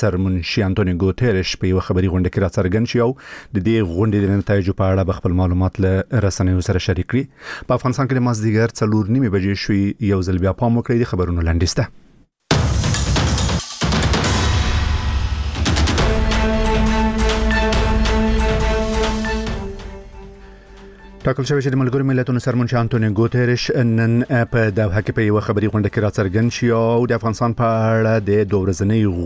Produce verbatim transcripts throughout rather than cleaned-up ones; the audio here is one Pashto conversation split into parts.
سرمنشي انټونیو ګوتيرش په یو خبري غونډه کې راڅرګند شو د دې غونډې د نتایجو په اړه خپل معلومات له رسنیو سره شریک کړي. په افغانستان کې د مازدیګر څلور نیمه بجې شوې یو ځل بیا پام وکړئ د خبرونو لاندسته. ټاکل شوی چې د ملګرو ملتونو سرمنشي انټونیو ګوتيرش نن په دوحه کې په یو خبري غونډه کې راڅرګند شو او د افغانستان په اړه د دوه ورځنۍ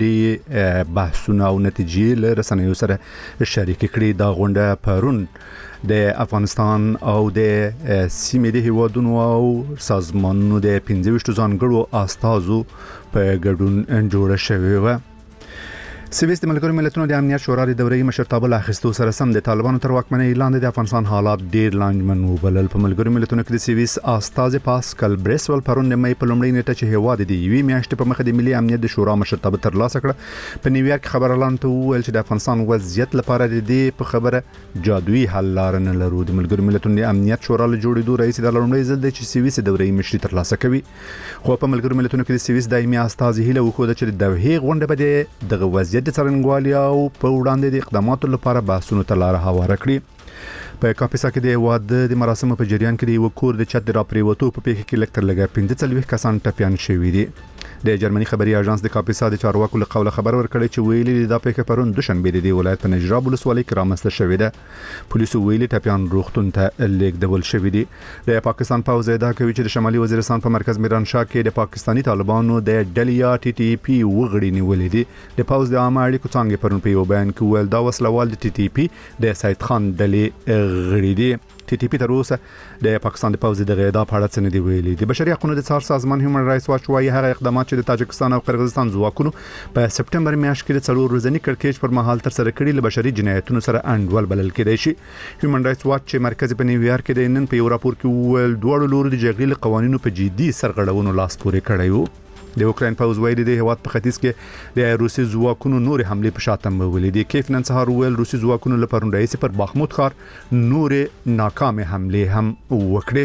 غونډې بحثونه او نتیجې له رسنیو سره شریک کړي. دا غونډه پرون د افغانستان او د سیمې د هیوادونو او سازمانونو د پنځه ویشت ځانګړو استازو په ګډون جوړه شوې و. سویس د ملګرو ملتونو د امنیت شورا د دورې مشرتابه له اخیستو سره سم د طالبانو تر واکمنۍ لاندې د افغانستان حالات ډیر لانجمن وبلل. په ملګرو ملتونو کې د سویس استاذ پاسکل بریسول پرون د مې په لومړۍ نیټه چې هواد د یوې میاشتې په مخ د ملي امنیت د شورا مشرتابه تر لاسه کړه په نیویارک خبر اعلان ته ویل چې د افغانستان وضعیت لپاره د دې په خبره جادویي حل لار نه لرو. د ملګرو ملتونو د امنیت شورا له جوړېدو رئیس د لومړۍ ځل د چې سویس د دورې مشري تر لاسه کوي. خو په ملګرو ملتونو کې د سویس دایمي استاذ هیله وکړه چې د دوحه غونډه به دغه وضعیت څرنګوالي او په وړاندې د اقداماتو لپاره بحثونو ته لار هواره کړي. په کاپیسا کې د واده د مراسمو په جریان کې د وکور د چت راپریوتو په پیښه کې لکتر لګا پنځه څلوېښت کسان ټپيان شوي دي. د جرمني خبري اژانس د کاپیسا د چارواکو له قوله خبر ورکړی چې ویلي د پیښه پرون دوشنبه د ولایت په نجراب ولسوالۍ کې رامنځته شوې ده. پولیسو ویلي ټپيان روغتون ته لیږدول شوي دي. د پاکستان پوځ ادعا کوي چې د شمالي وزیرستان په مرکز میرانشاه کې د پاکستانی طالبانو د ډلیا ټي ټي پی وغړي نیولې دي. د پوځ د عامه اړیکو څنګه پرون په یو بیان کې ویل دا وسلوال د ټي ټي پی د سید خان ډلې غړي دي. ټي ټي پی تر اوسه د پاکستان د پوځ د غیدا په اړه څه نه دی ویلي. د بشري حقوقو د څار سازمان هیومن رائټس واچ وايي هغه اقدامات چې د تاجکستان او قرغیزستان ځواکونو په سپټمبر میاشت کې د څلور ورځني کړکېچ پر مهال تر سره کړي له بشري جنایتونو سره انډول بلل کېدای شي. هیومن رائټس واچ چې مرکز په نیویارک کې د نن په یو راپور کې ویل دوه لوري د جګړې له قوانینو په جدي سرغړونو لاس پورې کړی وو. د اوکراین پوز وایي د هواد په ختیځ کې د روسي ځواکونو نور حمله په شاتم ویلي دي. کیف نن سهار ویل روسي ځواکونو له پرون رئیس پر باخمود ښار نور ناکامه حمله هم وکړه.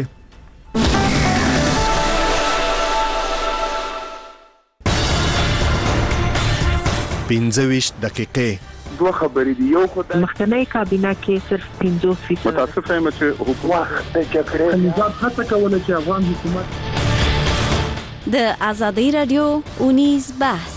پنځه ویشت دقیقې دوه خبرې دي. یو خدای مخکنی کابینه کې صرف پنځوس فیصد متاسف یم چې حکومت د جګړې نظام هڅه کوله چې افغان حکومت د آزادی رادیو اونیز بحث.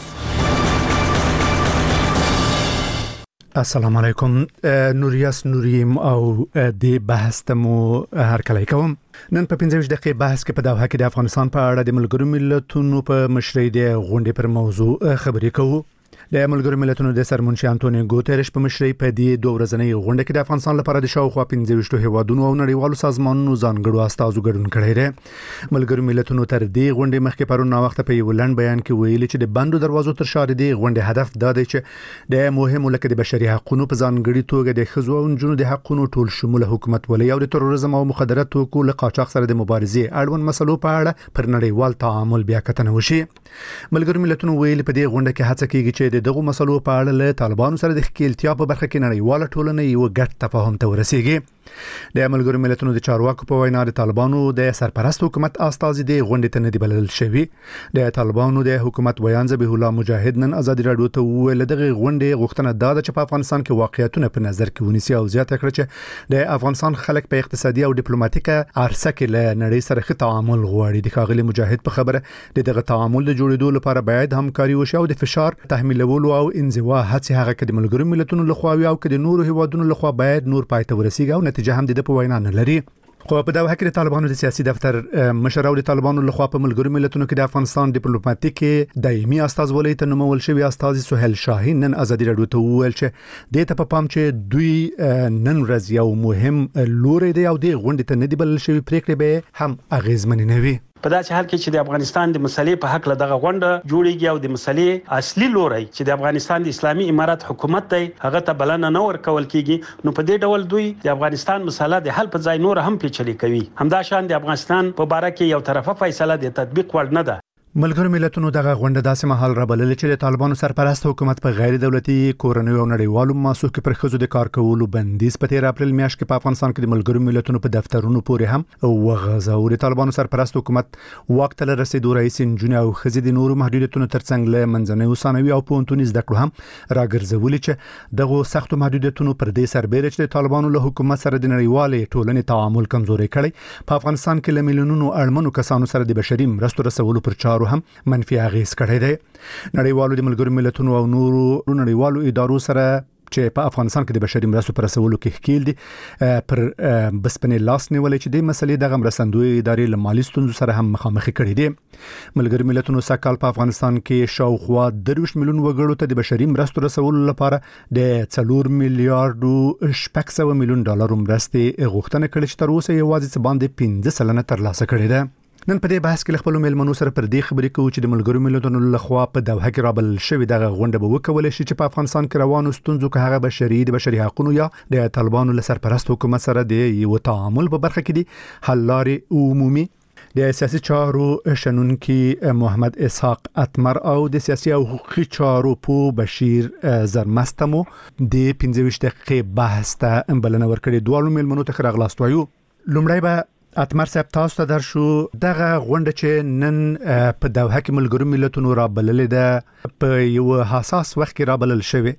السلام علیکم. نوریاس نوریم او د بحث تمو هر کله کوم. نن په پنځه ویشت دقیقې بحث کې په دوحه کې د افغانستان په اړه د ملګرو ملتونو په مشرۍ د غونډې پر موضوع خبرې کوو. د ملګرو ملتونو د سرمنشي انټونیو ګوتيرش په مشرۍ په دې دوه ورځنۍ غونډه کې د افغانستان لپاره د شاوخوا پنځه ویشت هیوادونو او نړیوالو سازمانونو ځانګړو استازو ګډون کړی دی. ملګرو ملتونو تر دې غونډې مخکې پرون وخت په یو لنډ بیان کې ویلي چې د بندو دروازو تر شا د غونډې هدف دا دی چې د مهمو لکه د بشري حقوقو په ځانګړي توګه د ښځو او نجونو د حقوقو ټول شموله حکومت ولې او د تروریزم او مخدرات توکو له قاچاق سره د مبارزې اړوند مسلو په اړه پر نړیوال تعامل بیا کتنه وشي. ملګرو ملتونو ویلي په دې غونډه کې هڅه کیږي چې دغه مسلو په اړه له طالبانو سره د ښکېلتیا په برخه کې نړیواله ټولنه یو ګډ تفاهم ته ورسیږي. د ملګرو ملتونو د چارواکو په وینا د طالبانو د سرپرست حکومت استازي د غونډې ته نه دی بلل شوی. د طالبانو د حکومت بیان ذبیح الله مجاهد نن آزادي رادیو ته ویل دغه غونډې غوښتنه دا ده چې په افغانستان کې واقعیتونه په نظر کې ونیسي او زیاته کړي چې د افغانستان خلک په اقتصادي او ډیپلوماټیکه عرصه کې له نړۍ سره ښه تعامل غواړي. د ښاغلي مجاهد په خبره دغه تعامل د جوړېدو لپاره باید همکاري وشي او د فشار تحمیلولو او انزوا هڅې هغه کې د ملګرو ملتونو لخوا وي او کې د نورو هیوادونو لخوا باید نور پای ته ورسیږي او نتیجه هم د په وینا نه لري. خو په دغه کې د طالبانو د سیاسي دفتر مشر او د طالبانو لخوا په ملګرو ملتونو کې د افغانستان ډیپلوماټیک دایمي استاذ ولې ته نومول شوی استاذ سهیل شاهین نن آزادي رادیو ته وویل چې د ته په پام چې دوی نن ورځ یو مهم لوري دی او د غونډې ته نه دی بلل شوی پریکړې به هم اغیزمن نه وي. په داسې حال کې چې د افغانستان د مسلې په حق له دغه غونډه جوړیږي او د مسلې اصلي لوري چې د افغانستان د اسلامي امارات حکومت دی هغه ته بلنه نه ورکول کیږي نو په دې ډول دوی د افغانستان مسله د حل په ځای نور هم پیچلې کوي. همدا شان د افغانستان په باره کې یو طرفه فیصله د تطبیق وړ نه ده. ملګرو ملتونو دغه غونډه داسې مهال را بللې چې د طالبانو سرپرست حکومت په غیر دولتي کورنیو او نړیوالو مؤسسو کې پر ښځو د کار کولو بندیز په تیر اپریل میاشت کې په افغانستان کې د ملګرو ملتونو په دفترونو پورې هم وغځاوه. د طالبانو سرپرست حکومت واک ته رسیدو رئیس نجونې او ښځې د نورو محدودیتونو ترڅنګ له منځنۍ ثانوي او پوهنتوني زده کړو هم راګرځولې چې دغه سختو محدودیتونو پر دې سربېره چې د طالبانو له حکومت سره د نړیوالې ټولنې تعامل کمزوري کړي په افغانستان کې له میلیونونو اړمنو کسانو سره د بشري مرستو رسولو پر چارو هم منفي اغیز کړی دی. نړیوالو د ملګرو ملتونو او نورو نړیوالو ادارو سره چې په افغانستان کې د بشري مرستو پر رسولو کې ښکیل دي پر بسپنې لاس نیولې چې د مسلې د مرستندوی ادارې له مالي ستونزو سره هم مخامخ کړي دي. ملګرو ملتونو سکهال په افغانستان کې شاوخوا درویشت میلیون وګړو ته د بشري مرستو رسولو لپاره د څلور میلیارډ شپږ سوه میلیون ډالر مرستې غوښتنه کړې چې تر اوسه یوازې باندې پنځه سلنه ترلاسه کړې ده. نن په دې بحث کې خپل مېلمنو سره پر دې خبرې کوو چې د ملګرو ملتونو لخوا په دوحه کې رابل شوې دغه غونډه به وکولای شي چې په افغانستان کې روانو ستونزو که هغه بشري د بشري حقوقو یا د طالبانو له سرپرست حکومت سره د یو تعامل په برخه کې دي حل لارې عمومي. د سیاسي چارو شنونکي محمد اسحاق اتمر او د سیاسي او حقوقي چارو په بشیر زرمستمو د پنځه ویشت دقیقې بحث ته بلنه ورکړې. دوه مېلمنو ته راغلاست وایو. لومړی به اتمر صاحب تاسو ته در شو دغه غونډه چې نن په دوحه کې ملګرو ملتونو را بللې ده په یو حساس وخت کې را بلل شوی.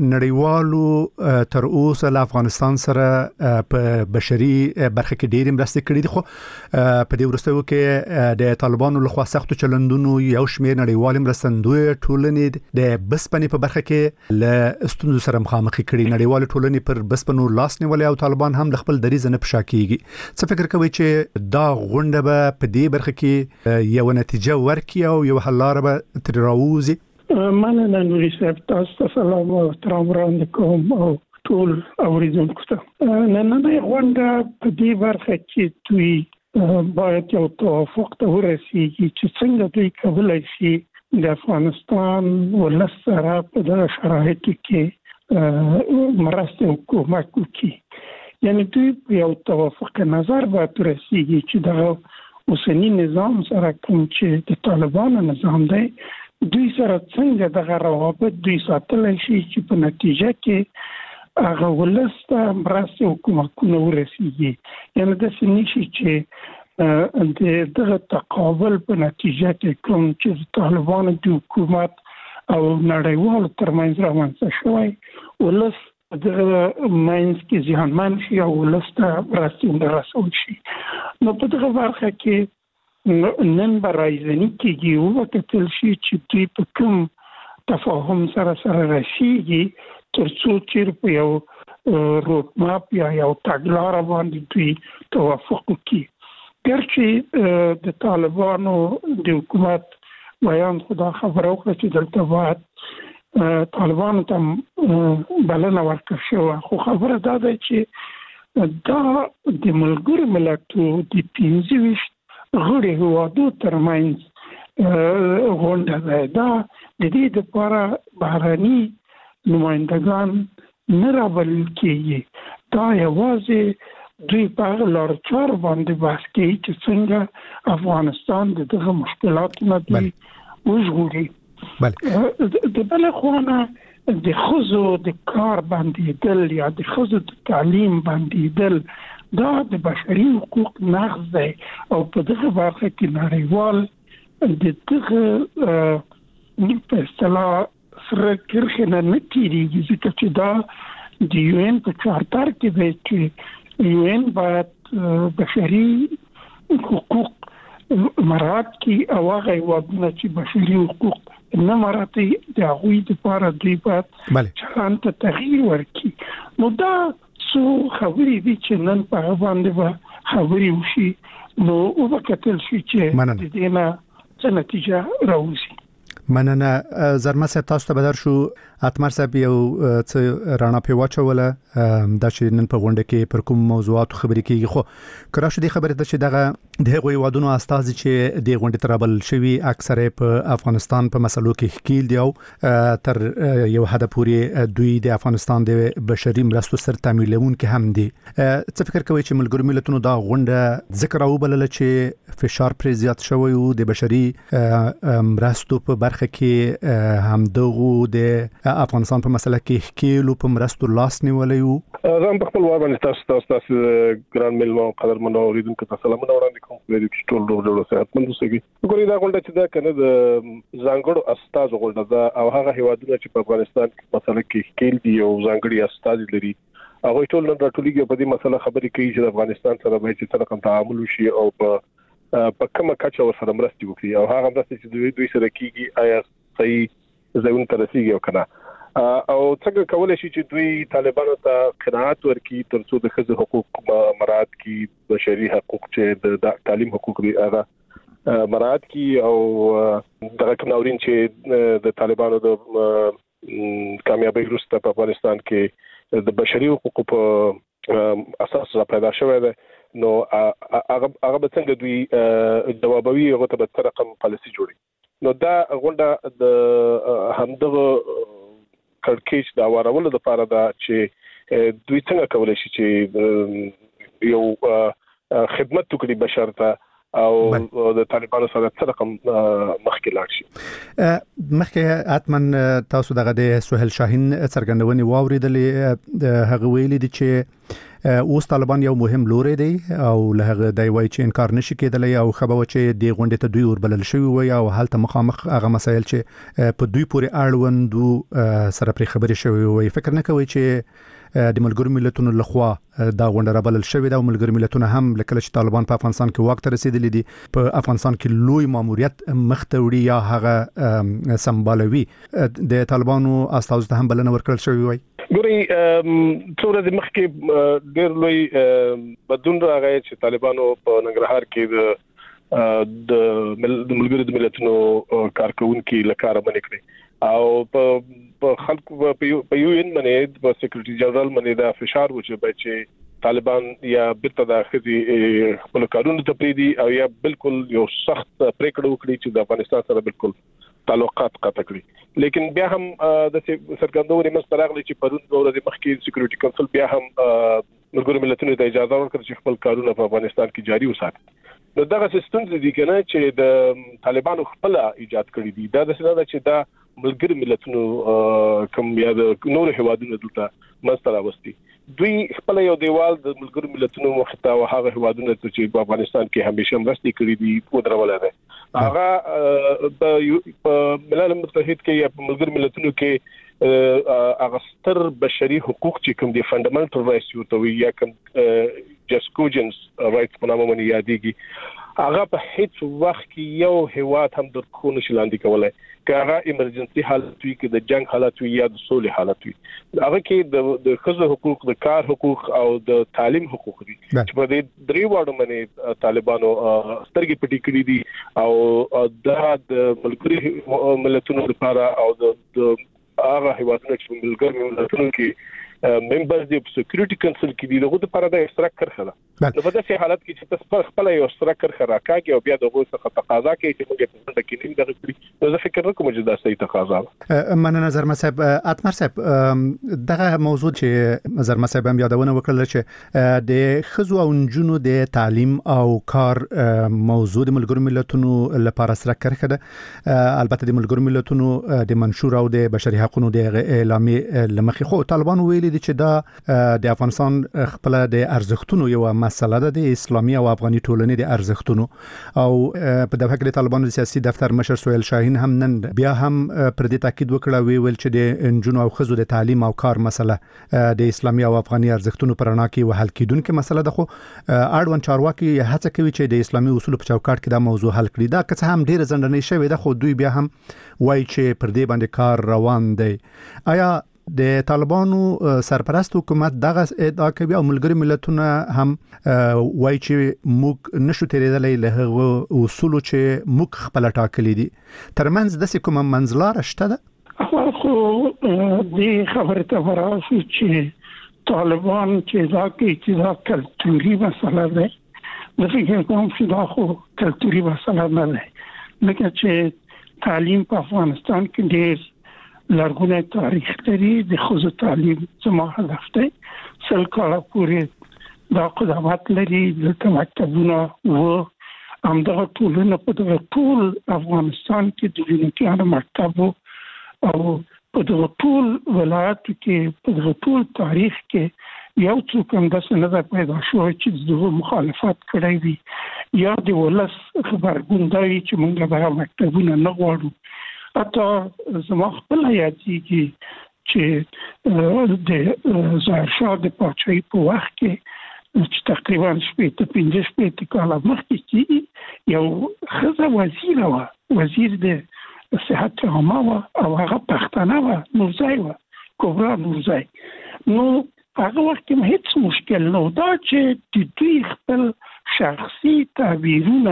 نړیوالو تر اوسه له افغانستان سره په بشري برخه کې ډېرې مرستې کړې دي خو په دې وروستیو کې د طالبانو لخوا سختو چلندونو یو شمېر نړیوال مرستندوی ټولنې د بسپنې په برخه کې له ستونزو سره مخامخ کړي. نړیوال ټولنې پر بسپنو لاس نیولې او طالبان هم د خپل دریځ نه پشا کیږي. څه فکر کوي چې دا غونډه به په دې برخه کې یو نتیجه ورکړي او یو حل لاره به تر راوځي؟ مننه نوري صاحب، تاسو ته سلام او احترام وړاندې کوم او ټول اوریدونکو ته. نننۍ غونډه په دې برخه کې دوی باید یو توافق ته ورسیږي چې څنګه دوی کولی شي د افغانستان ولس سره په دغه شرایطو کې مرسته حکومت وکړي. یعنی دوی په یو توافق نظر باید ورسیږي چې دغه اوسنی نظام سره کوم چې د طالبانو نظام دی دوی سره څنګه دغه روابط دوی ساتلی شي چې په نتیجه کې هغه ولس ته مرستې حکومتونه ورسیږي. یعنې داسې نه شي چې د دغه تقابل په نتیجه کې کوم چې د طالبانو د حکومت او نړیوالو ترمنځ رامنځته شوی ولس دغه منځ کې زیانمن شي او ولس ته مرستې ورسول شي. نو په دغه برخه کې نن به رایزني کېږي وکتل شي چې دوی په کوم تفاهم سره سره رسیږي تر څو چې په یو روډ ماپ یا یو تګلاره باندې دوی توافق وکړي. ګرچې د طالبانو د حکومت بیان خدا خبره وکړه چې دلته باید طالبانو ته بلنه ورکړل شوه، خو خبره دا ده چې دا د ملګرو ملتو د پنځه ویشت غړي هیوادو ترمنځ غونډه ده. دا د دې لپاره بهرني نمایندګان نه رابلل کېږي. دا یوازې دوی په هغه لارو چارو باندې بحث کوي چې څنګه افغانستان د دغه مشکلاتو نه دوی وژغوري. د بله خوا نه د ښځو د کار بندېدل یا د ښځو د تعلیم بندېدل دا د بشري حقوق نقض دی او په دغه برخه کې نړیوال د دغه په اصطلاح سره کرښې نه نه تېرېږي، ځکه چې دا د یو این په چارتر کې دی چې یو این باید بشري حقوق مراعات کړي او هغه هېوادونه چې بشري حقوق نه مراعات د هغوی دپاره دوی باید چلند ته تغییر ورکړي. نو دا څو خبرې دي چې نن په هغه باندې به خبرې وشي نو وبکتل شي چې د دې نه څه نتیجه راوځي. مننه زرمه صاحب تاسو ته بدر شو اتمر صاحب یو څه رانا په واچوله د چې نن په غونډه کې پر کوم موضوعات خبرې کیږي خو کراشه دي خبره ده چې دغه د غوي وادونو استاد چې د غونډه ترابل شوی اکثره په افغانستان په مسلو کې حکیل دی او تر یو حد پورې دوی د افغانستان د بشري مرستو سر تعمیلون کې هم دي. څه فکر کوي چې ملګرو ملتونو دا غونډه ذکر او بلل چې فشار پر زیات شوی او د بشري مرستو په برخه کې هم دغه د افغانستان په مسله کې حکیل او په مرستو لاس نیولې زم په خپل وار باندې تاسو تاسو تاسو ګران ملمو قدر منو اوریدونکو ته سلامونه وړاندې کوم په دې ټول ډول ډول صحتمند اوسئ. ګورې دا غونډه چې دا کنه د ځانګړو استاد غونډه ده او هغه هیوادونه چې په افغانستان کې مسله کې حکیل دي او ځانګړي استاد لري هغه ټول نن راټولېږي په دې مسله خبرې کوي چې افغانستان سره به چې څنګه کوم تعامل وشي او په په کومه کچه ورسره مرستې وکړي او هغه مرستې چې دوی دوی سره کیږي آیا صحیح ځایونه ته رسیږي او کنه او څنګه کولای شي چې دوی طالبانو ته قناعت ورکړي ترڅو د ښځو حقوق مراعات کړي بشري حقوق چې د تعلیم حقوق لري هغه مراعات کړي او دغه کناورین چې د طالبانو د کامیابی وروسته په افغانستان کې د بشري حقوقو په اساس را پیدا شوی دی نو هغه هغه به څنګه دوی جوابوي هغه ته به رقم پالیسي جوړي نو دا غونډه د همدغه کړکېچ دا وراولو د لپاره دا چې دوی څنګه کولای شي چې یو خدمت وکړي بشر ته او د طالبانو سره څه رقم مخکې لاړ شي. مخکې اتمن تاسو دغه د سهیل شاهین څرګندونې واوریدلې هغه ویلي دي چې اوس طالبان یو مهم لوري دی او له هغه دی وایي چې انکار نشي کېدلی او خبره چې د غونډې ته دوی وربلل شوی وي او هلته مخامخ هغه مسایل چې په دوی پورې اړوند سره پرې خبرې شوی وي. فکر نه کوي چې د ملګرو ملتونو لخوا دا غونډه رابلل شوې ده او ملګرو ملتونو هم لکه چې طالبان په افغانستان کې واک ته رسیدلي دي په افغانستان کې لوی ماموریت مخته وړي یا هغه سمبالوي د طالبانو استازو ته هم بلنه ورکړل شوې وي. ګوري څوره د مخکې ډېر لوی بدلون راغی چې طالبانو په ننګرهار کې د ملګرو ملتونو کارکونکو لکاره باندې کړی او په په خلکو په یو ان باندې په سیکریټری جنرال باندې دا فشار و چې چې طالبان یا بیرته د خځې خپل کارونه ته پریدي او یا بالکل یو سخت پریکړه وکړي چې د افغانستان سره بالکل تعلقات قطع کړي لیکن بیا هم د سرګندوري مستراغلي چې پرون ورځ مخکې سیکریټری کونسل بیا هم ملګرو ملتونو ته اجازه ورکړه چې خپل کارونه په افغانستان کې جاري وساتي. نو دغه سیستم دي کنه چې د طالبانو خپل ایجاد کړی دي دا د څه ده چې دا ملګرو ملتونو کوم یا د نور هوادونو دلته مستر اوستي دوی خپل یو دیوال د ملګرو ملتونو مخته او هغه هوادونو چې په افغانستان کې همیشه مرستې کړې دي په درول ده هغه په ملل متحد کې یا په ملګرو ملتونو کې هغه ستر بشري حقوق چې کوم دي فندامنټل رائټس یو ته یا کوم جسکوجنز رائټس په نامه باندې یادېږي هغه په هیڅ وخت کې یو هواد هم د خونو شلاندې کولای که هغه ایمرجنسي حالت وي که د جنگ حالت وي یا د سولې حالت وي هغه کې د د ښځو حقوق د کار حقوق او د تعلیم حقوق دي چې په دې درې واړو باندې طالبانو سترګې پټې کړې دي او دا د ملګرو ملتونو لپاره او د هغه هیوادونو چې ملګرو ملتونو کې ممبرز دی په سکیورټي کونسل کې دي دغه لپاره د اشتراک کرخه ده نو په داسې حالت کې چې تاسو خپل یو اشتراک کرخه راکاږي او بیا دغه څخه تقاضا کوي چې موږ په دې کې نیم دغه کړی نو زه فکر کوم چې دا صحیح تقاضا ده. من نظر مصعب اتمر صاحب دغه موضوع چې نظر مصعب هم یادونه وکړل چې د خزو او نجونو د تعلیم او کار موضوع د ملګرو ملتونو لپاره سره کرخه ده البته د ملګرو ملتونو د منشور او د بشري حقوقو د اعلامیه لمخې خو طالبان ویلي چې دا د افغانستان خپل د ارزښتونو یو مسله ده د اسلامي او افغاني ټولنې د ارزښتونو او په دغه کې طالبانو د سیاسي دفتر مشر سهیل شاهین هم نن بیا هم پر دې تاکید وکړ ویل چې د انجونو او خزو د تعلیم او کار مسله د اسلامي او افغاني ارزښتونو پر اړه کې وحل کیدونکې مسله ده خو اړوند چارواکي هڅه کوي چې د اسلامي اصولو په چوکاټ کې دا موضوع حل کړي دا که هم ډیر ځنډنې شوې ده خو دوی بیا هم وایي چې پر دې باندې کار روان دی. آیا د طالبانو سرپرست حکومت دغه ادعا کوي او ملګری ملتونه هم وایي چې موږ نشو تیرېدلی له هغو اصولو چې موږ خپل ټاکلي دي. ترمنځ داسې کومه منځلاره شته ده؟ اول خو دې خبرې ته وراسو چې طالبان چې دا کوي چې دا کلتوري مسله ده. زه فکر کوم چې دا خو کلتوري مسله نه ده، لکه چې تعلیم په افغانستان کې ډېر لرغونی تاریخ لري. د ښځو تعلیم زما هدف دی. سل کاله پورې دا قدامت لري. دلته مکتبونه و، همدغه ټولنه په دغه ټول افغانستان کې د جنوبیانو مکتب او په دغه ټول ولایاتو کې په دغه ټول تاریخ کې یو څوک هم داسې نه ده پیدا شوی چې دغه مخالفت کړی وي یا د ولس خبرګون دا وي چې موږ دغه مکتبونه نه غواړو. حتی زما خپله یادېږي چې د ظاهرشاه د پاچاهۍ په وخت کې چې تقریبا شپېته پنځه شپېته کاله مخکې کې یو ښځه وزیره وه، وزیر د صحت عامه وه او هغه پښتنه وه، نورزی وه، کبرا نورزی. نو هغه وخت کې هیڅ مشکل نه و. دا چې د دوی خپل شخصي تعبیرونه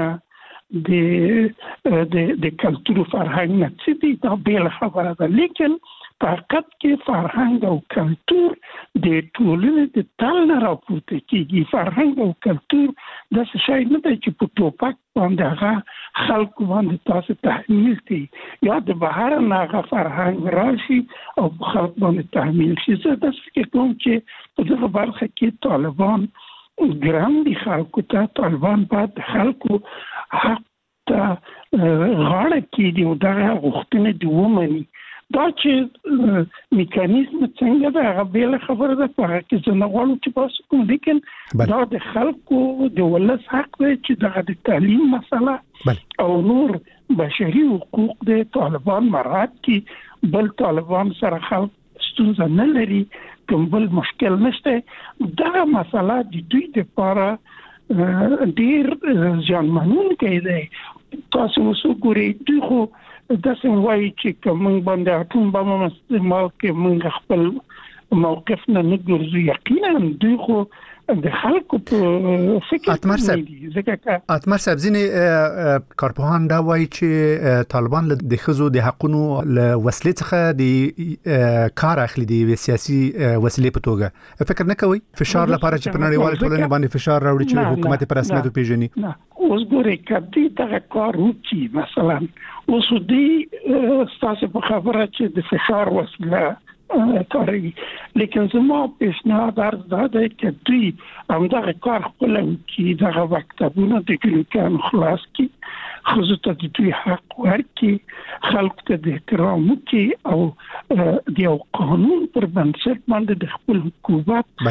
د د د کلتور فرهنګ نه څه دي دا بل خبره ده، لیکن په حقیقت کې فرهنګ او کلتور د ټولنې د تل نه راپورته کېږي. فرهنګ او کلتور داسې شی نه دی چې په ټوپک باندې هغه خلکو باندې تاسو تحمیل کړي یا د بهر نه هغه فرهنګ راشي او په خلک باندې تحمیل شي. زه داسې فکر کوم چې په دغه برخه کې طالبان ګران دي خلکو ته. طالبان باید خلکو حق ته غاړه کېږدي او دغه غوښتنې دې ومني. دا چې میکانیزم څنګه ده هغه بله خبره ده، په هغه کې زه نه غواړم چې بحث وکړم، لیکن دا د خلکو د ولس حق دی چې دغه د تعلیم مسله او نور بشري حقوق د طالبان مراعات کړي. بل طالبان سره خلک ستونزه نه لري، کوم بل مشکل نشته. دغه مسله د دوی دپاره ډېر زیانمنونکی دی. تاسو اوس وګورئ، دوی خو داسې وایي چې که موږ باندې اټوم بم استعمال کړي موږ خپل موقف نه نه ګرځو. یقینا دوی خو د خلکو په فکر کې دي. ځکه اتمر صاحب ځینې کارپوهان دا وایي چې طالبان د ښځو د حقونو له وسلې څخه د کار اخلي، د سیاسي وسیلې په توګه. فکر نه کوئ فشار لپاره چې په نړیوال ټولنې باندې فشار راوړي چې حکومت په رسمیت وپېژني؟ اوس ګورئ که دوی دغه کار وکړي، مثلا اوس دوی ستاسو په خبره چې د فشار وسیله کاروي، لیکن زما پیشنهاد عرض دا دی چې دوی همدغه کار خپله وکړي، دغه مکتبونه د جنوبیانو خلاص کړي، ښځو ته د دوی حق ورکړي، خلکو ته د احترام وکړي او د یو قانون پر بنسټ باندې د خپل حکومت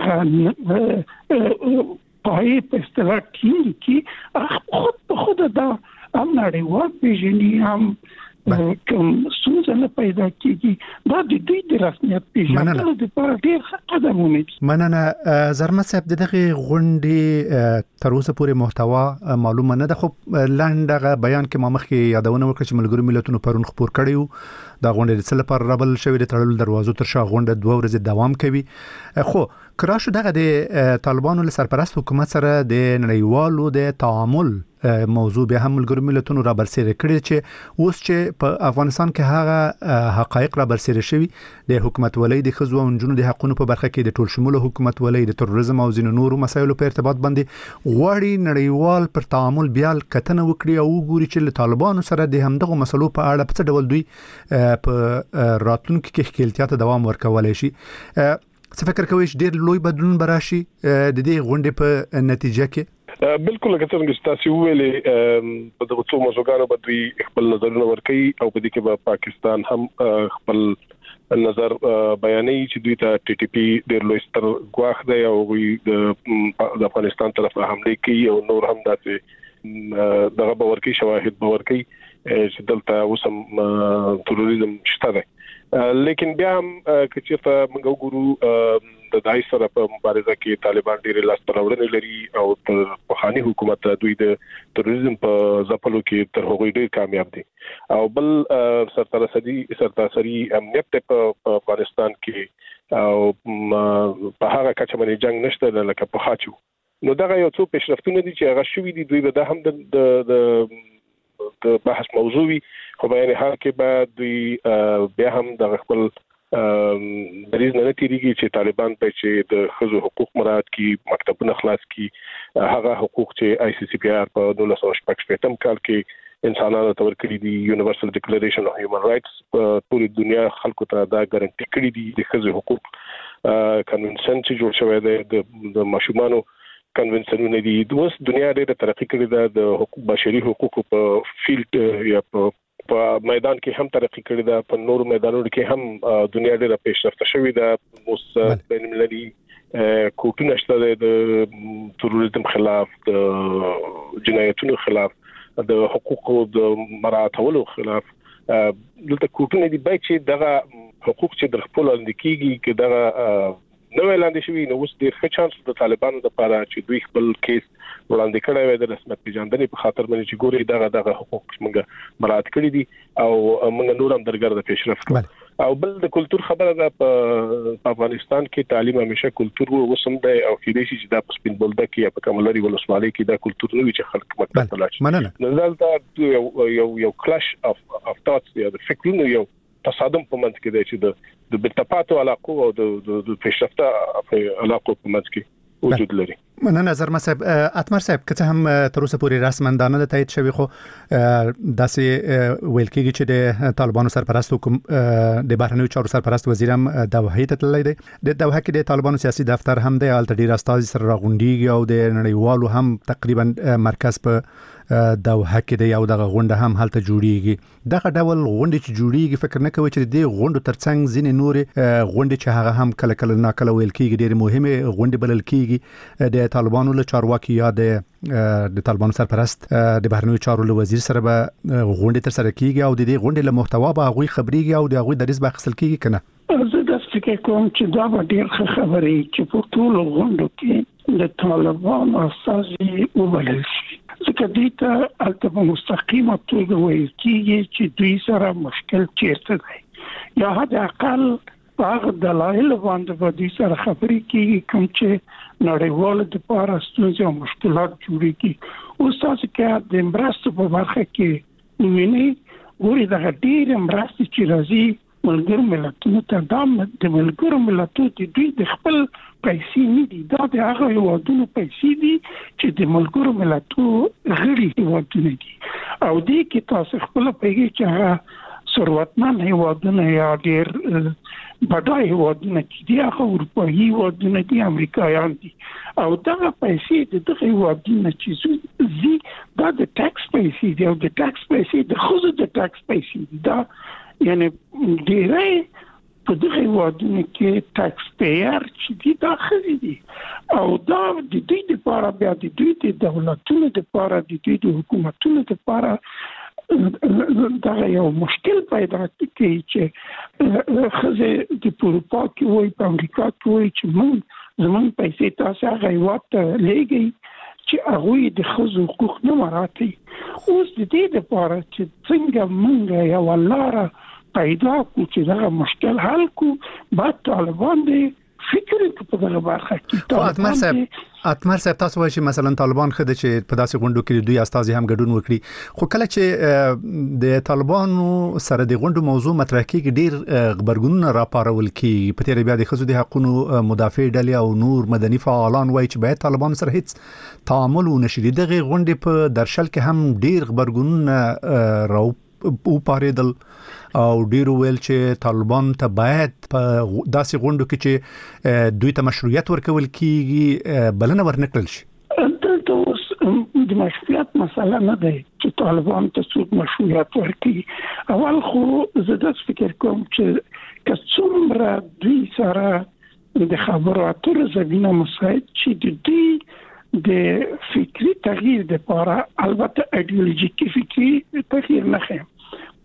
هغه پای په اصطلاح ټینګ کړي. خود په خود دا هم نړیوال پیژني، هم کوم ستونزه نه پیدا کېږي. دا د دوی د رسمیت پیژندلو دپاره ډېر ښه قدمونه دي. مننه. زرمت صاحب، د دغې غونډې تر اوسه پورې محتوا معلومه نه ده، خو لنډ هغه بیان کې ما مخکې یادونه وکړه چې ملګرو ملتونو پرون خپور کړی و دا غونډه د څه لپاره رابل شوې د تړلو دروازو تر شا غونډه دوه ورځې دوام کوي. خو کرا شو دغه د طالبانو له سرپرست حکومت سره د نړیوالو د تعامل موضوع به هم ملګرو ملتونو را برسېره کړی چې اوس چې په افغانستان کې هغه حقایق را برسېره شوي د حکومت ولۍ د ښځو او نجونو د حقونو په برخه کې د ټول شموله حکومت ولۍ د تروریزم او ځینو نورو مسایلو په ارتباط باندې غواړي نړیوال پر تعامل بیا کتنه وکړي او وګوري چې له طالبانو سره د همدغو مسلو په اړه په څه ډول دوی په راتلونکي کې ښکېلتیا ته دوام ورکولی شي. څه فکر کوئ چې ډېر لوی بدلون به راشي د دې غونډې په نتیجه کې؟ بالکل لکه څنګه چې تاسو ویلې په دغه څو موضوعګانو باندې دوی خپل نظرونه ورکوي او په دې کې به پاکستان هم خپل نظر بیانوي چې دوی ته ټي ټي پی ډېر لوی ستر ګواښ دی او د افغانستان طرف حمله کوي او نور هم داسې دغه باور کوي، شواهد باور کوي چې دلته اوس هم تروریزم شته دی. لیکن بیا هم کچېرته موږ وګورو د دای سره په مبارزه کې طالبان ډېر لاس تراوړنې لري او تر پخوانی حکومت دوی د تروریزم په ځپلو کې تر هغه ډېر کامیاب دي او بل سرتاسري سرتاسري امنیت په افغانستان کې او په هغه کچه باندې جنگ نشته لکه په خاچو نو دا یو څو پیشرفتونه دي چې هغه شوې دي دوی به دا هم د د بحث موضوع وي خو په هر کې به دوی بیا هم د خپل دریز نه تیریږي چې طالبان په چې د خزو حقوق مراعات کی مکتبونه خلاص کی هغه حقوق چې آی سی سی پی آر په دولس سوه شپږ شپږم کال کې انسانانو ته ورکړي دي یونیورسل ډیکلریشن اف هیومن رائټس په ټول دنیا خلکو ته دا ګارانټي کړي دي د خزو حقوق کنونشن چې جوړ شوی دی د ماشومانو کنونشنونه دي د اوس دنیا ډېره ترقی کړې ده د حقوق بشري حقوقو په فیلډ یا په په میدان کې هم ترقی کړې ده په نورو میدانونو کې هم دنیا ډېره پیشرفته شوې ده اوس بین المللي کوټونه شته د تروریزم خلاف د جنایتونو خلاف د حقوقو د مراعاتولو خلاف دلته کوټونه دي باید چې دغه حقوق چې د خپل اند کېږي کې دغه نو وړاندې شوی نو اوس ډېر ښه چانس د طالبانو لپاره چې دوی خپل کیس وړاندې کړی وي د رسمیت پیژندنې په خاطر باندې چې ګوري دغه دغه حقوق موږ مراعات کړی دي او موږ نور هم درګرده پیشرفت او بل د کلچر خبره ده په افغانستان کې تعلیم همیشه کلچر وو وسم دی او کې دي چې د سپین بولده کې په کملري ولسوالۍ کې د کلچر نو چې خلک مکتب ته لاړ مننه نو دلته یو یو یو کلاش اف اف ټاټس یا د فکرونو یو تصادم په منځ کې دی چې د د بلتپاتو علاقو او د پیشرفته علاقو په منځ کې وجود لري. مننه زرما صاحب. اتمر صاحب که څه هم تر اوسه پورې رسمندانه د تایید شوی خو داسې ویل کېږي چې د طالبانو سرپرست حکوم د بهرنیو چارو سرپرست وزیر هم دوحه ته تللی دی. د دوحه کې د طالبانو سیاسي دفتر هم دی، هلته ډېر استازي سره راغونډېږي او د نړیوالو هم تقریبا مرکز په دوحه کې دی او دغه غونډه هم هلته جوړیږي. دغه ډول غونډې چې جوړیږي فکر نه کوي چې د غونډو ترڅنګ ځینې نورې غونډې چې هغه هم کله کله ناکله ویل کېږي ډېرې مهمې غونډې بلل کېږي د طالبانو له چارواکي یا د د طالبانو سرپرست د بهرنیو چارو له وزیر سره به غونډې تر سره کېږي او د دې غونډې له محتوا به هغوی خبرېږي او د هغوی دریځ به اخیستل کېږي که نه؟ زه داسې فکر کوم چې دا به ډېر ښه خبرې چې په ټولو غونډو کې د طالبانو استازي وبلل شي، ځکه دوی ته هلته په مستقیمه توګه ویل کېږي چې دوی سره مشکل چیرته دی، یا حد اقل په هغه دلایل باندې به دوی سره خبرې کېږي کوم چې نړیوالو دپاره ستونزې او مشکلات جوړېږي. اوس تاسو که د مرستو په برخه کې وینئ، ګورئ دغه ډېرې مرستې چې راځي ملګرو ملتونو ته، دا د ملګرو ملتونو د دوی د خپل پیسې نه دي، دا د هغه هیوادونو پیسې دي چې د ملګرو ملتونو غړي هیوادونه دي. او دې کې تاسو خپل پیږئ چې هغه ثروتمن هیوادونه یا ډېر بډای هیوادونه چې دي هغه اروپایي هیوادونه دي، امریکایان دي، او دغه پیسې د دغه هیوادونه چې ځي دا د ټکس پیسې دي او د ټکس پیسې د ښځو د ټکس پیسې دي. دا یعنی ډېری په دغه هیوادونو کې ټکس پییر چې دي دا ښځې دي، او دا د دوی دپاره بیا د دوی د دولتونو دپاره د دوی د حکومتونو دپاره دغه یو مشکل پیدا کوي چې ښځې د اروپا کې وایي، په امریکا کې وایي چې موږ زموږ پیسې تاسو هغه هیواد ته لیږئ چې هغوی د ښځو حقوق نه مراعاتوي. اوس د دې دپاره چې څنګه موږ یوه لاره پیدا کړو چې دغه مشکل حل کړو، باید طالبان دی فکر په دغه برخه کې. اتمر صاحب اتمر صاحب تاسو وایئ چې مثلا طالبان ښه ده چې په داسې غونډو کې دوی استازي هم ګډون وکړي، خو کله چې د طالبانو سره د غونډو موضوع مطرح کېږي ډېر غبرګونونه راپارول کېږي. په تېره بیا د ښځو د حقونو مدافع ډلې او نور مدني فعالان وایي چې باید طالبانو سره هیڅ تعامل ونه شي. د دغې غونډې په درشل کې هم ډېر غبرګونونه را وپارېدل او ډېرو ویل چې طالبان ته باید په داسې غونډو کې چې دوی ته مشروعیت ورکول کېږي بلنه ورنکړل شي. دلته اوس د مشروعیت مسله نه دی چې طالبان ته څوک مشروعیت ورکړي. اول خو زه داسې فکر کوم چې که څومره دوی سره د خبرو اترو زمینه مساعد چې د دوی د فکری تغییر دپاره، البته ایډیولوژیکي فکری تغییر نه ښیم،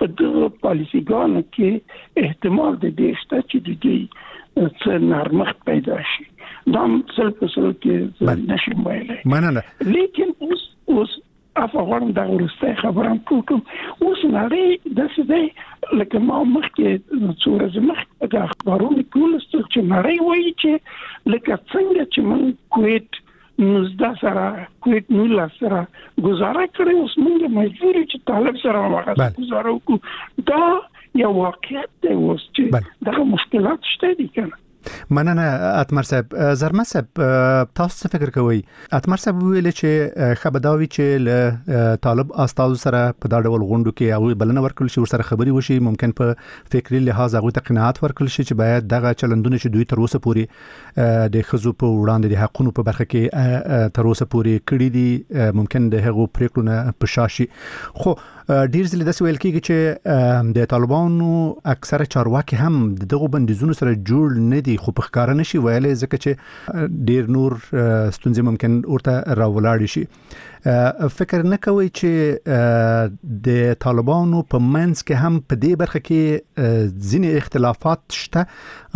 په دغه پالیسيګانو کې احتمال د دې شته چې د دې څه نرمښت پیدا شي. دا څل په څل کې نشم ویلای. مننه. لیکن اوس اوس افغان د ورسته خبرم کوم اوس نړۍ د څه لکه ما مخکې څوره زمخ د اخبارونو کول چې نړۍ وایي چې لکه څنګه چې من کویت نوزده سره کویت نولا سره گزاره کړی اوس موږ مجبور چې طالب سره واغه گزاره وکړو. دا یو واقعیت دی اوس چې دغه مشکلات شته دي کنه. مننه اتمر صاحب. زرمه صاحب تاسو څه فکر کوئ؟ اتمر صاحب ویل چې خبرداوی چې له طالب استاد سره په دا ډول غونډو کې هغه بلنه ورکړل شي ورسره خبري وشي ممکن په فکری لحاظ هغه ته قناعت ورکړل شي چې باید دغه چلندونه چې دوی تر اوسه پورې د خزو په وړاندې د حقونو په برخه کې تر اوسه پورې کړی دي ممکن د هغو پریکړو په شاشي. خو ډیر ځله د ویل کېږي چې د طالبانو اکثره چارواکي هم دغه بندیزونو سره جوړ نه دي خو په ښکار نشي ویلې ځکه چې ډیر نور ستونزې ممکن ورته راولاړ شي. فکر نه کوي چې د طالبانو په منځ کې هم په دې برخه کې ځینې اختلافات شته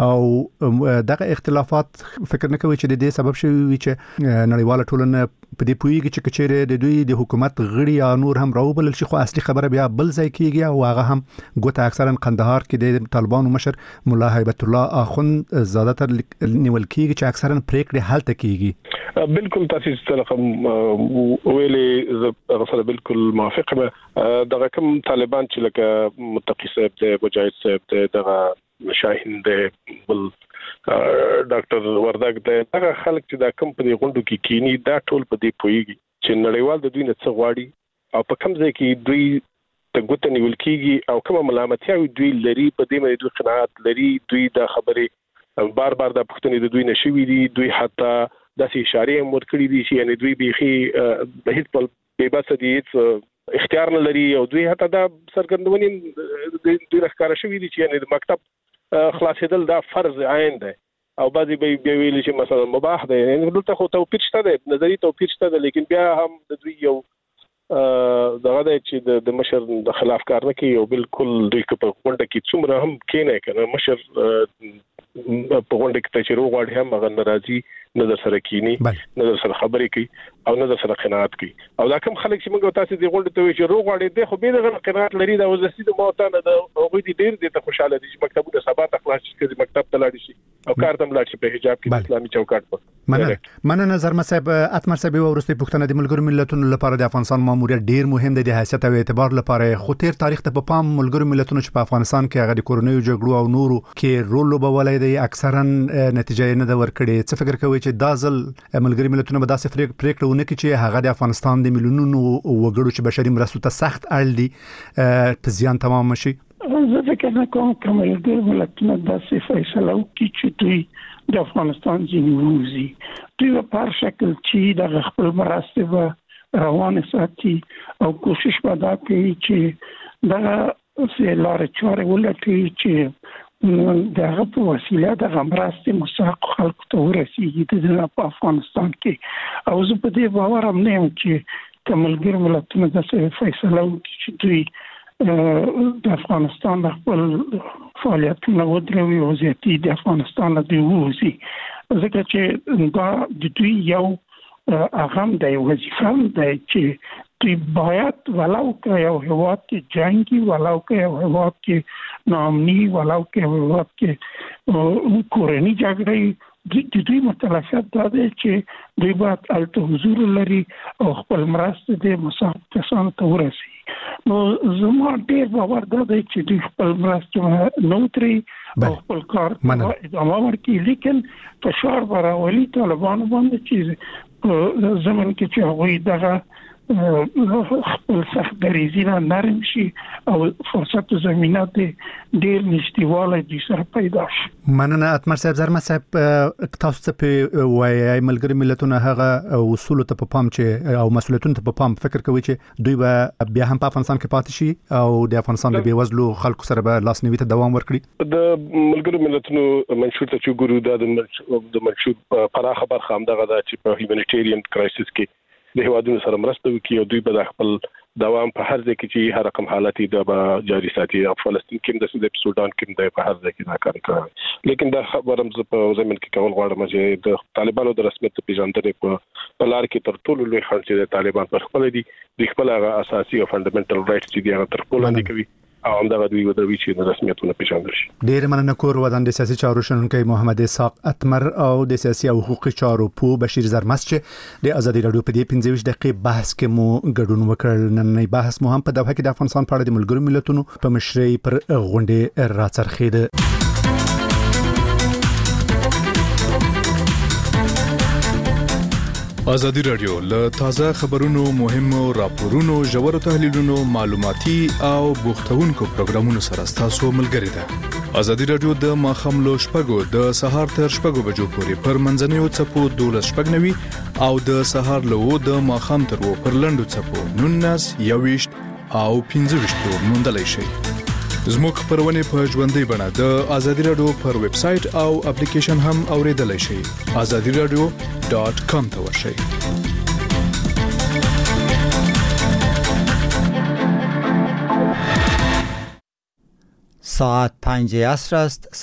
او دغه اختلافات فکر نه کوي چې د دې سبب شوی وي چې نړیواله ټولنه په دې پوهیږي چې کچېره د دوی د حکومت غړي یا نور هم راوبلل شي خو اصلي خبره بیا بل ځای کېږي او هغه هم ګوته اکثرا قندهار کې د طالبانو مشر مولا هیبت الله اخوند زیاده تر نیول کېږي چې اکثرا پریکړې هلته کېږي. بالکل تاسو ستاسو ویلي غسل بالکل موافق به دغه کوم طالبان چې لکه متقی صاحب د مجاهد صاحب دغه شاهین د بل ډاکټر وردګ دغه خلک چې دا کوم په غونډو کې کینی دا ټول په دې پويږي چې نړیوال د دوی نه څه غواړي او په کوم ځای کې دوی ته ګوت نیول کیږي او کومه ملامتیا دوی لري په دې باندې دوی قناعت لري. دوی دا خبره بار بار د پښتنې د دوی نشوي دي. دوی حتی داسې اشاره هم ورکړي دي چې یعنی دوی بيخي د هیڅ په بيبس دي هیڅ اختیار نه لري او دوی حتی دا سرګندونی دوی راخاره شوی دي چې یعنی د مکتب خلاصېدل دا فرض عین دی او بعضی به ویل چې مثلا مباح دی. یعنی دلته خو توپیر شته دی نظری توپیر شته دی لیکن بیا هم د دوی یو دغه د چې د مشر د خلاف کار نه کوي او بالکل دوی په غونډه کې څومره هم کینې کنه مشر په غونډه کې چې روغ واړ هم هغه ناراضي نظر سره کینی نظر سره خبرې کوي او نظر سره قناعت کوي او دا کوم خلک چې موږ تاسو د غونډه ته وی چې روغ واړ دي خو به دغه قناعت لري دا وزسي د موتانه د هغه دي ډیر دي ته خوشاله دي چې مکتبونه سبا ته خلاص شي چې مکتب ته لاړ شي او کار ته لاړ شي په حجاب کې اسلامي چوکاټ په مننه مننه نظر مصعب اتمر صاحب ورسته پښتنه د ملګرو ملتونو لپاره د افغانستان ماموریت ډیر مهم دی د حیثیت او اعتبار لپاره خو تیر تاریخ ته په پام ملګرو ملتونو چې په افغانستان کې هغه د کورونیو جګړو او نورو کې رول لوبولای دی اکثرا نتیجه نه دا ورکړي. څه فکر کوي چې دازل ملګری ملتونه به داسې پریکړه ونه کړي چې هغه د افغانستان د میلیونونو وګړو چې بشري مرستو ته سخت اړ دي په زیان تمام شي؟ زه فکر نه کوم چې ملګری ملتونه داسې فیصله وکړي چې دوی د افغانستان ځینې ووځي. دوی په هر شکل چې د خپل مرستې به روان ساتي او کوشش به دا کوي چې دغه لارې چارې ولټوي چې دغه په وسیله د غمراستي مساق خلق ته ورسیږي د په افغانستان کې او زه په دې باور هم نه یم چې کملګر ملتونه د فیصله وکړي چې دوی د افغانستان د خپل فعالیتونه ودروي او زیاتې د افغانستان د ووزي ځکه چې دا د دوی یو اهم د وظیفه دی چې دوی باید ولو که یو هیواد کې جنگي ولو که یو هیواد کې نامني ولو که یو هیواد کې کورنی جګړه د دوی مطلقیت دا دی چې دوی باید هلته حضور لري او خپل مرستې د مساق کسانو ته ورسي. نو زما ډېر باور دا دی چې دوی خپل مرستې نه وتري او خپل کار ادامه ورکړي لیکن فشار به راولي طالبانو باندې چې په زمن کې چې هغوی دغه خپل سخت دریزي نه نرم شي او فرصت زمينه دي ډېر نشټیواله دي سره پیدا شي. مننه اتمر صاحب. زرمه صاحب تاسو ته په وایي ملګری ملتونه هغه اصول ته په پام چې او مسؤلیتونو ته په پام فکر کوي چې دوی به بیا هم په افغانستان کې پاتې شي او د افغانستان د بیوزلو خلکو سره به لاسنیوي ته دوام ورکړي. د ملګری ملتونو منشور ته چې ګورو د منشور پراخه برخه هم دغه چې په هیومانیټیرین کرایسس کې د هیوادونو سره مرسته وکړي او دوی به خپل دوام په هر ځای کې چې هر رقم حالت د جاری ساتي فلسطین کې د سودان سودان کې د په هر ځای کې دا کار کوي لیکن دا خبرم په زمين کې کول غواړم چې د طالبانو د رسمیت پیژندنې په لار کې تر ټولو لوی خنډ چې د طالبان پر خپل دي د خپل اساسي او فندامنټل رائټس چې دی هغه تر ټولو نه کوي او همدغه دوی ودروي چې د رسمیتونو پیژندل شي. ډیر مننه کور ودان د سیاسي چارو شنونکي محمد اسحاق اتمر او د سیاسي او حقوقي چارو پو بشیر زرمس چې د ازادي رادیو په دې پنځه ویشت دقیقې بحث کې مو ګډون وکړ. نن بحث مو هم په دغه کې د افغانستان په اړه د ملګرو ملتونو په مشرۍ پر غونډې راڅرخېده. ازادي رادیو له تازه خبرونو مهمو راپورونو ژورو تحلیلونو معلوماتي او بوختونکو پروګرامونو سره تاسو ملګری ده. ازادي رادیو د ماخام لو شپږو د سهار تر شپږو بجو پورې پر منځنوي چپو دولس شپږنوي او د سهار له د ماخام تر و پر لندو چپو نونس یويشت او پنځه ویشت موندلای شي. زموږ خبرونه په ژوندۍ بڼه د ازادي رادیو پر ویب سټ او اپلیکیشن هم اوریدلای شئ. azadi radio dot com ته ورشئ. ساعت پنج عصر است.